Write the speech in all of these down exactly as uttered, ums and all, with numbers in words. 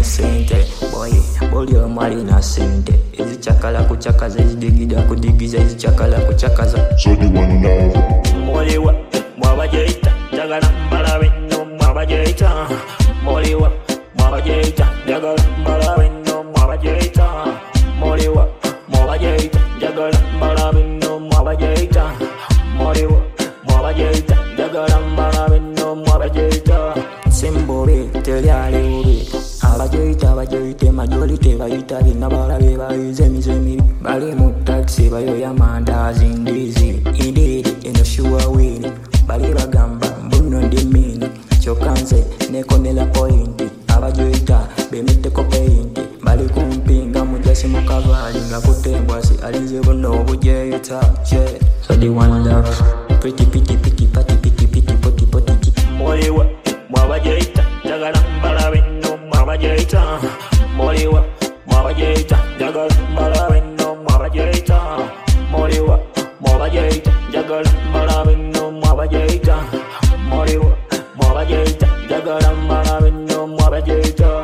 na sente. Boy, boli omali na sente. Ezichakala kuchakaza, ezidigida kudigiza, ezichakala kuchakaza. So the one love. Moliwa, mwabajeita, jagala mbalawe no mwabajeita. Moliwa, mwabajeita, jagala mbalawe no mwabajeita. Moliwa, mwabajeita, jagala mbalawe no mwabajeita. Moliwa, mwabajeita, jagala mbalawe no mwabajeita. Simbobe telyali ubi. Abajeita abajeite majorite bayita binabalabe bayize mizemi. Bali mu taxi bayoya mandazi ndizi. Indeed eno shuwa wini. Bali bagamba mbuno ndimini. Chokanze nekomela pointi. Abajeita bemiteko peinti. Bali kumpinga mujasi mukavali nga kutembwasi alinze buno obujeita. Yeah. So the one love. Pretty pretty pretty patty pitty pitty potty potty. Moliwa mwabajeita jagala mbalawe no mwabajeita. Moliwa mwabajeita jagala mbalawe no mwabajeita. Moliwa mwabajeita jagala mbalawe no mwabajeita. Moliwa mwabajeita jagala mbalawe no mwabajeita.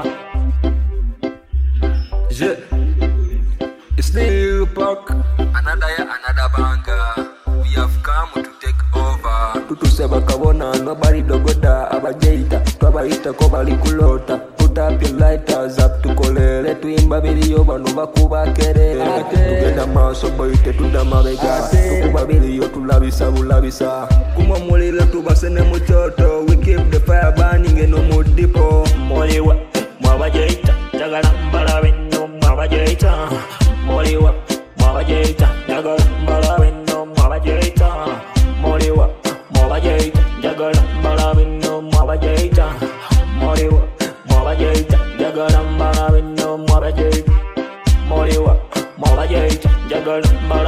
Je, it's the Park. Another year, another banger. We have come to take over. Tutuseba kabona, nobody dogoda. Abajeita, twabaita ko bali kulota. Put up your lighters up to kolele. Tuimba video banu bakuba kerele. Tugenda maso boite tudama begate. Tukuba video tulabisa bulabisa. Kuma mulile tubasene muchoto. We keep the fire burning and no more deepo. Moliwa, mwabajeita, jagala mbalawe no mwabajeita. Moliwa, mwabajeita, jagala mbalawe no mwabajeita. Moliwa, mwabajeita, jagala mbalawe no mwabajeita. Moliwa, mwabajeita, jagala mbalawe no mwabajeita. Moliwa, mwabajeita, jagala mbalawe